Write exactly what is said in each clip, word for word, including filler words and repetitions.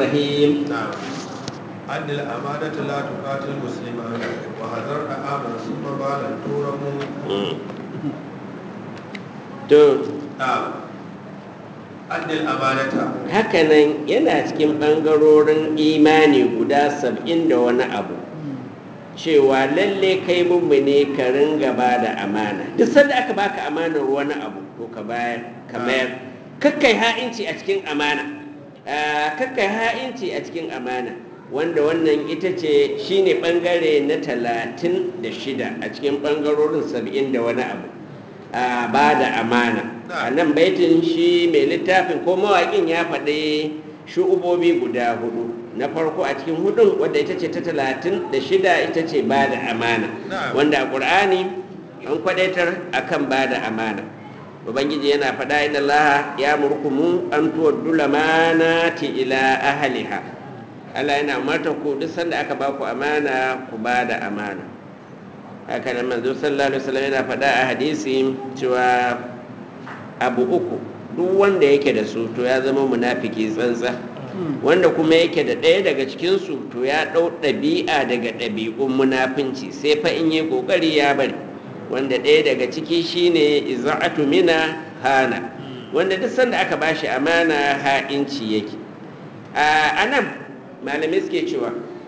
الرحيم نعم أن الأمانة لا تقاتل مسلما وحذر آمن ثم بالا تورم to نعم أن الأمانة hakanan yana cikin ɓangarorin imani guda saba'in da wani abu cewa lalle kai mummune ka ringa ba da amana duk sanda aka baka amanar wani abu to ka bayar ka mayar kakkai ha'inci a cikin amana Ah, kakkai ha'inci a cikin amana wanda wannan ita ce shine bangare na talatin da shida a cikin bangarorin saba'in da wani abu a ba da amana a nan baitin shi mai littafin ko mawaƙin ya faɗi shu'ubobi guda hudu na farko a cikin hudun wadda ita ce ta talatin da shida ita ce ba da amana wanda a ƙur'ani an kwadaitar akan ba da amana ubangiji yana faɗa inna allaha ya murkumu an tuwaddu lamanati ila ahliha Allah yana umarta ku duk sanda aka ba ku amana ku ba da amana haka nan manzo sallallahu alaihi wasallam yana faɗa a hadisi cewa abu uku duk wanda yake da su to ya zama munafiki tsantsa wanda kuma yake da ɗaya daga cikin su to ya ɗau ɗabi'a daga ɗabi'un munafinci sai fa in yi ƙoƙari ya bari wanda ɗaya daga ciki shine iza'atu mina hana wanda duk sanda aka bashi amana ha'inci yake a nan malamai suke cewa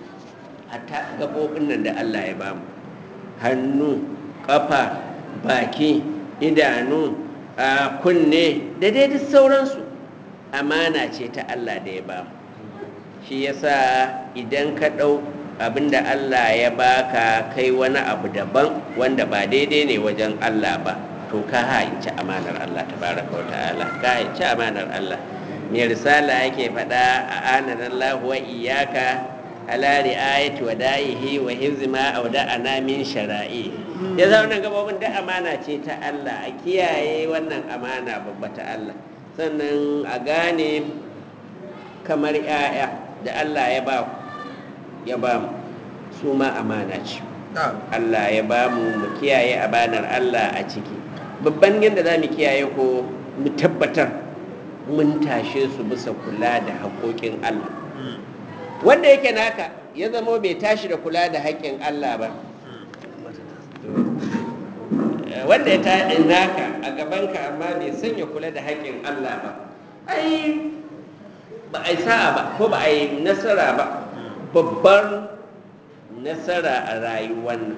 hatta gaɓoɓin nan da Allah ya bamu hannu ƙafa baki idanu a kunne da dai duk sauransu amana ce ta Allah da ya bamu shi yasa idan ka ɗau abinda Allah ya baka kai wani abu daban wanda ba daidai ne wajen Allah ba to ka ha'inci amanar Allah tabaraka wa ta'ala ka ha'inci amanar Allah mai risala yake faɗa a ananallahu wa iyyaka ala ri'ayati wa da'ihi wa hifzi ma awda'ana min shara'i ya zama nan gabobin da amana ce ta Allah a kiyaye wannan amana babba ta Allah sannan a gane kamar 'ya'ya da Allah ya ba ya ba mu su ma amana ce Allah ya ba mu mu kiyaye amanar Allah a ciki babban yadda za mu kiyaye ko mu tabbatar mun tashe su bisa kula da haƙoƙin Allah wanda yake naka ya zama bai tashi da kula da haƙƙin Allah ba wanda ya tashi naka a gabanka amma bai sanya kula da haƙƙin Allah ba ai ba a yi sa'a ba ko ba a yi nasara ba babbar nasara a rayuwar nan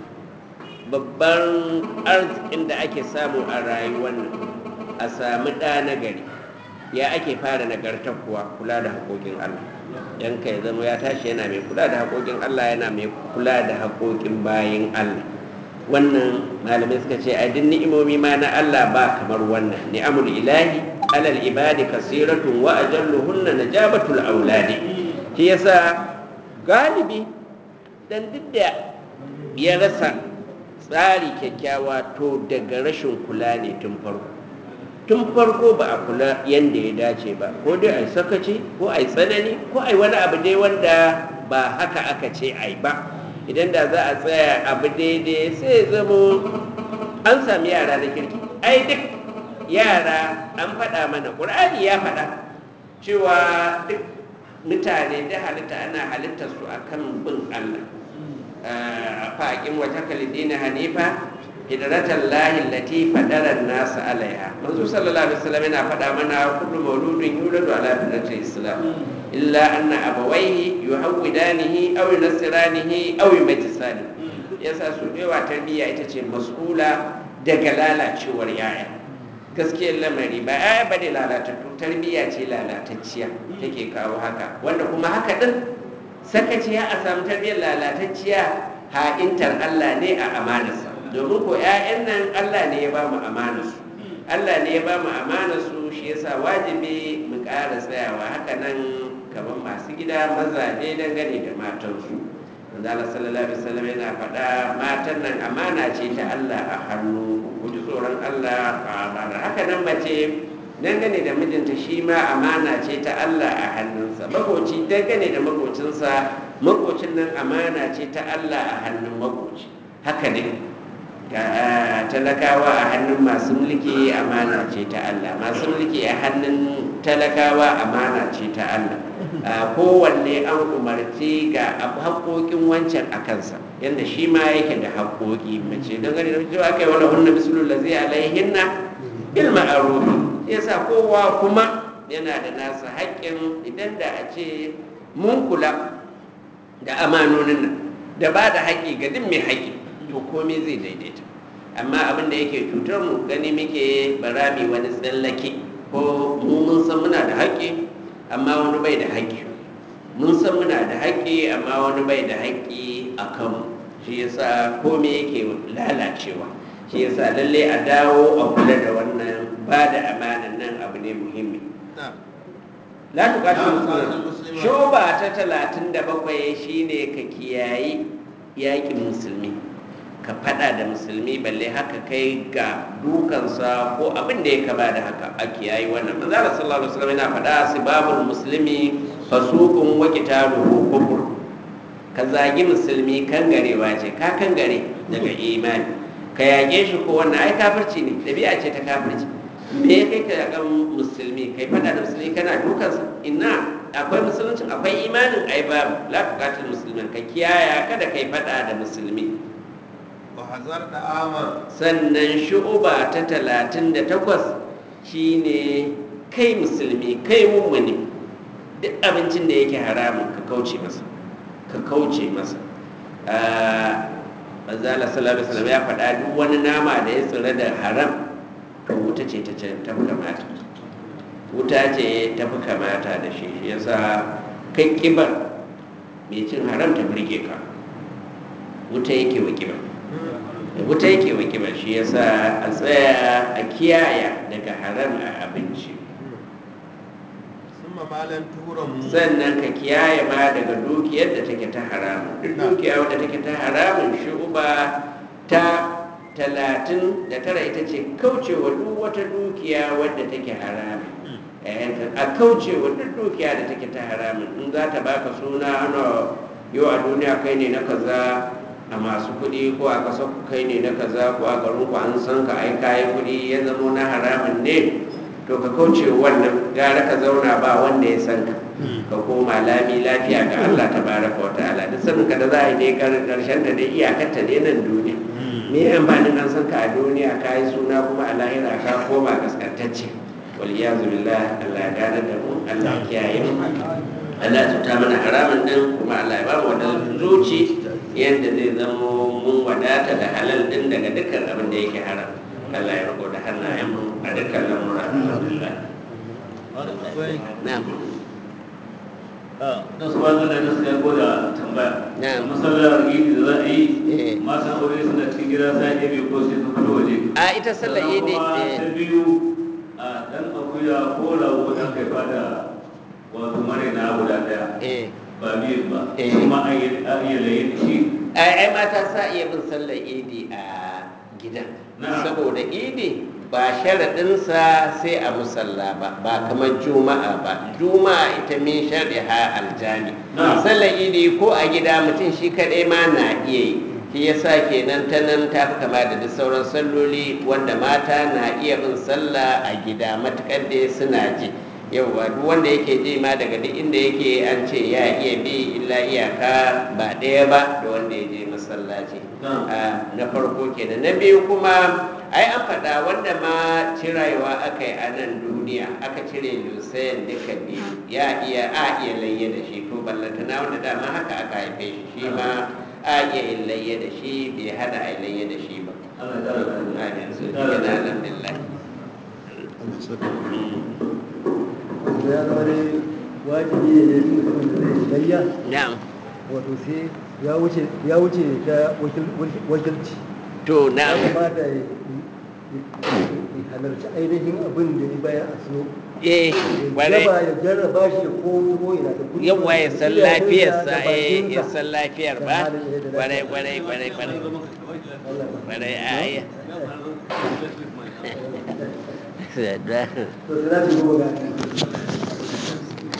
babban arzikin da ake samu a rayuwar nan a sami ɗa na gari ya ake fara nagartar kuwa kula da haƙoƙin Allah yanka ya zama ya tashi yana mai kula da haƙoƙin Allah yana mai kula da haƙoƙin bayin Allah wannan malamai suka ce a duk ni'imomi ma na Allah ba kamar wannan ni'amul ilahi alal ibadi kasiratun wa ajalluhunna najabatul auladi shi yasa galibi dan duk da ya rasa tsari kyakkyawa to daga rashin kula ne tun farko tun farko ba a kula yadda ya dace ba ko dai a yi sakaci ko a yi tsanani ko a yi wani abu dai wanda ba haka aka ce a yi ba idan da za a tsaya abu daidai sai zamo an sami yara da kirki ai duk yara an faɗa mana ƙur'ani ya faɗa cewa duk mutane da halitta ana halittar su akan bin Allah a faƙin wata kalidina hanifa hidratan lahi lati fadaran nasu alaiha manzo sallallahu alaihi wasallam yana faɗa mana kullu mauludin yuladu ala fitrati islam illa anna abawaihi yuhawwidanihi aw yunasiranihi aw yumajjisani yasa su dewa tarbiyya ita ce mas'ula daga lalacewar yaya gaskiyar lamari ba yaya bane lalatattu tarbiyya ce lalatacciya take kawo haka wanda kuma haka din sakaciya a samu tarbiyyar lalatacciya ha'intar Allah ne a amanarsa domin ko 'ya'yan nan Allah ne ya ba mu amanarsu Allah ne ya ba mu amanarsu shi yasa wajibi mu ƙara tsayawa haka nan kamar masu gida mazaje dangane da matansu manzo Allah sallallahu alaihi wasallam yana faɗa matan nan amana ce ta Allah a hannu ku ji tsoron Allah a amana haka nan mace dangane da mijinta shi ma amana ce ta Allah a hannunsa makoci dangane da makocinsa makocin nan amana ce ta Allah a hannun makoci haka ne ga talakawa a hannun masu mulki amana ce ta Allah masu mulki a hannun talakawa amana ce ta Allah kowanne an umarci ga haƙoƙin wancan a kansa yadda shi ma yake da haƙoƙi mace don gani da cewa aka yi wani hunna misalul lazi alaihinna bil ma'ruf yasa kowa kuma yana da nasa haƙƙin idan da a ce mun kula da amanonin nan da ba da haƙƙi ga duk mai haƙƙi to komai zai daidaita amma abin da yake cutar mu gani muke barami wani tsallake ko mu mun san muna da haƙƙi amma wani bai da haƙƙi mun san muna da haƙƙi amma wani bai da haƙƙi a kanmu shi yasa komai yake lalacewa shi yasa lalle a dawo a kula da wannan ba da amanan nan abu ne muhimmi la tuqatil muslimin shoba ta talatin da bakwai shine ka kiyayi yaƙin musulmi ka fada da musulmi balle haka kai ga dukansa ko abin da ya kaba da haka a kiyayi wannan manzo Allah sallallahu alaihi wasallam yana fada sibabul muslimi fasuqun wa qitaluhu kufur ka zagi musulmi kangarewa ce ka kangare daga imani ka yage shi ko wannan ai kafirci ne dabi'a ce ta kafirci me ya kai ka yakan musulmi kai fada da musulmi kana dukansa ina akwai musuluncin akwai imanin ai babu la tuqatil muslimin ka kiyaya kada kai fada da musulmi hazar da amar sannan shu'uba ta talatin da takwas shine kai musulmi kai mummuni duk abincin da yake haramun ka kauce masa ka kauce masa manzala sallallahu alaihi wasallam ya faɗa duk wani nama da ya tsira da haram to wuta ce ta ce ta fi kamata wuta ce ta fi kamata da shi yasa kai kibar mai cin haram ta birge ka wuta yake wa kibar wuta yake wa kibar shi yasa a tsaya a kiyaya daga haram a abinci sannan ka kiyaye ma daga dukiyar da take ta haramun duk dukiya wadda take ta haramun shuba ta talatin da tara ita ce kaucewa duk wata dukiya wadda take haramun a kaucewa duk dukiya da take ta haramun in za ta baka suna ana yau a duniya kai ne na kaza a masu kuɗi ko a ƙasar ku kai ne na kaza ko a garin ku an san ka ai kayi kuɗi ya zamo na haramun ne to ka kauce wannan gara ka zauna ba wanda ya san ka ka koma lami lafiya ga Allah tabaraka wa ta'ala duk sanin ka da za a yi dai karshen ta dai iyakar ta dai nan duniya me amfanin an san ka a duniya ka yi suna kuma a lahira ka koma gaskantacce wal iyazu billah Allah ya gane da mu Allah ya kiyaye mu Allah ya tuta mana haramun din kuma Allah ya ba mu wadatar zuci yadda zai zamo mun wadata da halal din daga dukkan abin da yake haram Allah ya riko da hannayen mu a dukkan lamura alhamdulillah na'am da su wanda da nasu ya koda tambaya na'am masallar idi da za a yi matan aure suna cikin gida sai ya biyu ko sai su fito waje a ita sallar idi ta biyu a dan akuya ko rago dan kai fada wato mare na guda daya ba biyu ba kuma a yi layi da shi ai mata sa iya bin sallar idi a gida saboda idi ba sharaɗinsa sai a musalla ba ba kamar juma'a ba juma'a ita min shari'a aljami sallar idi ko a gida mutum shi kaɗai ma na iya yi shi yasa kenan ta nan ta fi kama da duk sauran salloli wanda mata na iya bin sallah a gida matuƙar da suna ji yauwa duk wanda yake ji ma daga duk inda yake an ce ya iya bi illa iyaka ba ɗaya ba da wanda ya je masallaci na farko kenan na biyu kuma ai an faɗa wanda ma cirewa aka yi a nan duniya aka cire lusayen duka biyu ya iya a iya layya da shi to ballantana wanda dama haka aka haife shi shi ma a iya yin layya da shi bai hana a yi layya da shi ba amin su yana alhamdulillah ya zama dai wajibi ne da yin mutum da zai layya na'am wato sai ya wuce ya wuce ta wakilci to ya na'am kamata ya halarci ainihin abin da ya bayar a so eh ya kwarai ya jarraba shi ko ko yana da kudi yawwa ya san lafiyarsa eh ya san lafiyar ba da halin da kwarai lafiya. kwarai kwarai kwarai kwarai a yi to sai za su yi goma ga